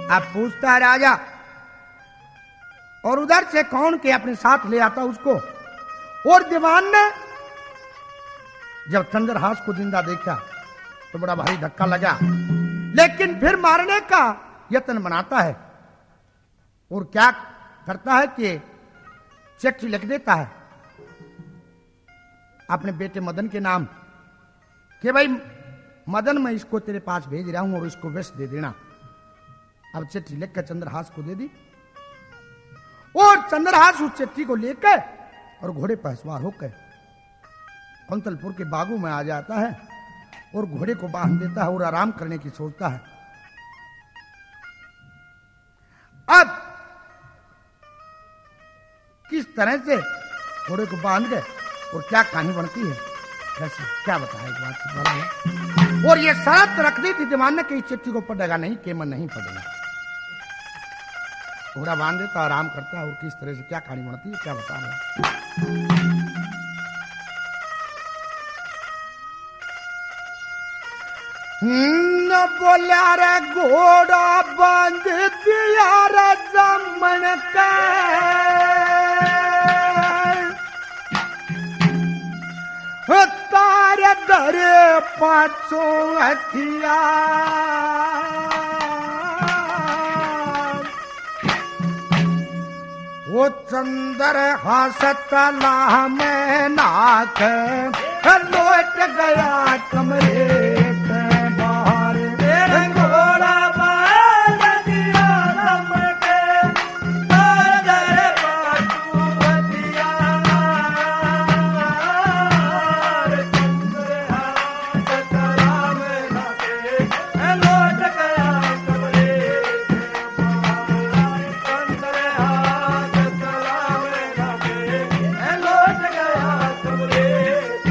अब पूछता है राजा, और उधर से कौन के अपने साथ ले आता उसको। और दीवान ने जब चंद्रहास को जिंदा देखा तो बड़ा भारी धक्का लगा, लेकिन फिर मारने का यत्न बनाता है और क्या करता है कि चिट्ठी लिख देता है अपने बेटे मदन के नाम कि भाई मदन, मैं इसको तेरे पास भेज रहा हूं और इसको विष दे देना। अब चिट्ठी लिखकर चंद्रहास को दे दी और चंद्रहास उस चिट्ठी को लेकर और घोड़े पर सवार होकर कुंतलपुर के बागों में आ जाता है और घोड़े को बांध देता है और आराम करने की सोचता है। अब किस तरह से घोड़े को बांध गए और क्या कहानी बनती है, कैसे क्या बताया एक बात। और ये शर्त रख दी थी दीवान ने कि इस चिट्ठी को पढ़ेगा नहीं, केमन नहीं पढ़ेगा। घोड़ा बांध देता, आराम करता है और किस तरह से क्या कहानी बनती है क्या बता रहा। न बोला रे घोड़ा बांध दिया रे जमन का, तारे धरे पांचों हथियार। वो चंद्रहास तला में नाक लौट गया कमरे के बाहर। घोड़ा बांध दिया रम के, तारे पांचों हथियार। चंद्रहास तला में नाक लौट गया कमरे के बाहर। चंद्रहास तला में नाक लौट गया कमरे के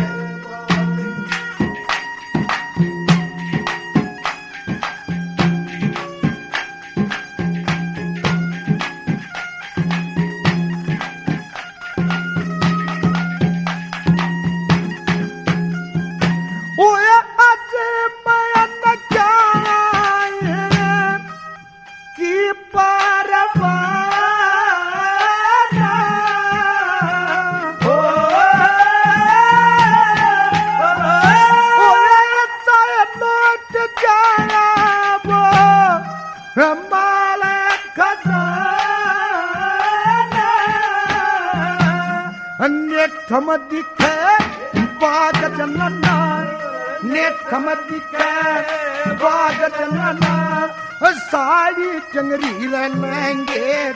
नेठम दिखे बाग जनना, नेठम दिखे बाग जनना। साड़ी चंगरी लेंगे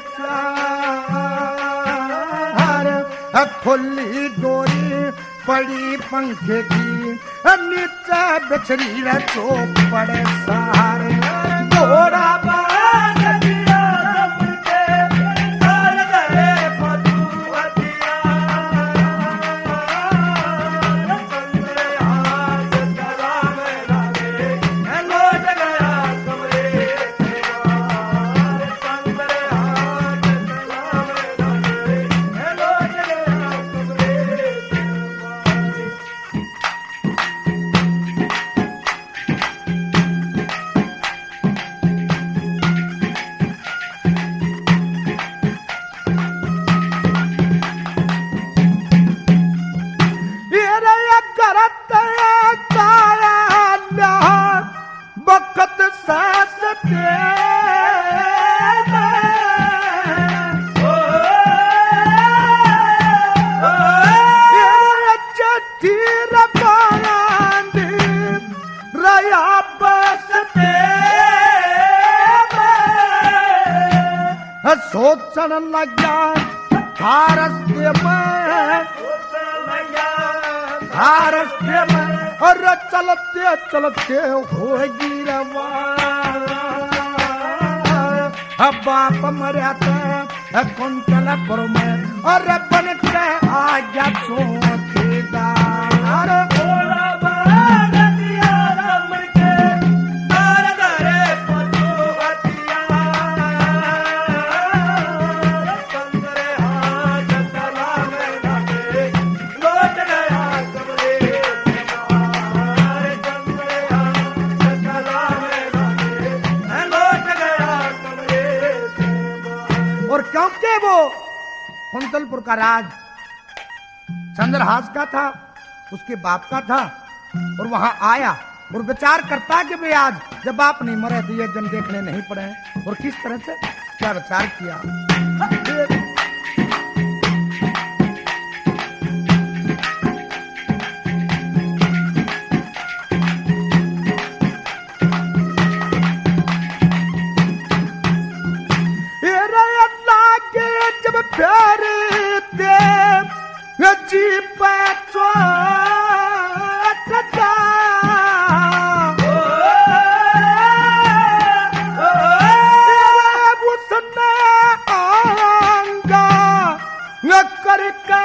चार, खुली डोरी पड़ी पंखे की, नीचे बिछड़ी चौपड़ सहारे। घोड़ा बांध दिया रम के, तारे धरे पांचों हथियार। चंद्रहास तला में नाके लौट गया कमरे के बाहर। चंद्रहास तला में नाके लौट गया कमरे के बाहर। बखत सास चिट्ठी बांध रया बसते, सोचन लगा भारत में, भारत में। और चलते चलते होगी रवाना। अब बाप मरा था कुंतलपुर में और बन के आ गया चौकीदार। घोड़ा बांध दिया रम के, तारे धरे पांचों हथियार। चंद्रहास तला में नाके लौट गया कमरे के बाहर। चंद्रहास तला में नाके लौट गया कमरे क्योंकि वो कुंतलपुर का राज चंद्रहास का था, उसके बाप का था, और वहां आया और विचार करता कि भाई आज जब बाप नहीं मरे तो ये जन देखने नहीं पड़े, और किस तरह से क्या विचार किया। जब प्यार दे जी पैसा उसने आंगा करके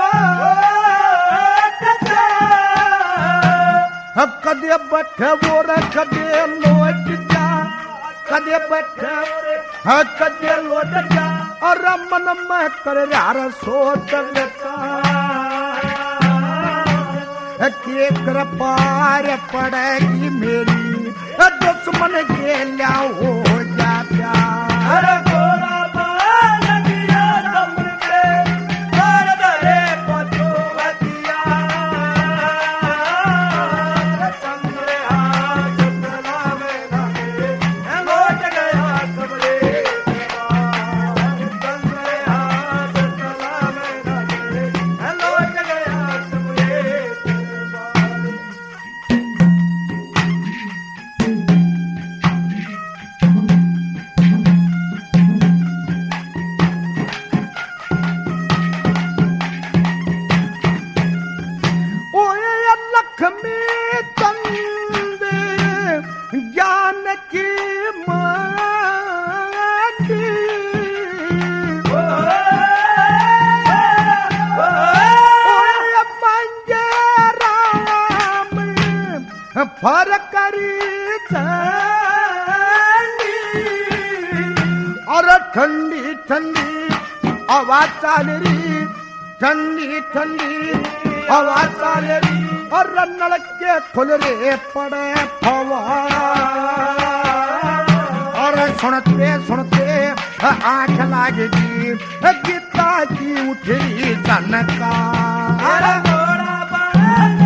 कदे बैठे वो कदे लौट जा, कदे बैठे कदे लौट जा, और मन में कर यार सोच के कृपार पड़ेगी मेरी, दुश्मन के लिया हो जा प्यार। और ठंडी ठंडी आवाज चाल रही, ठंडी ठंडी आवाज चाल रही, और नल के खुल रे पड़े फवार, और सुनते सुनते आंख लागेगी गीता की उठी जनकार।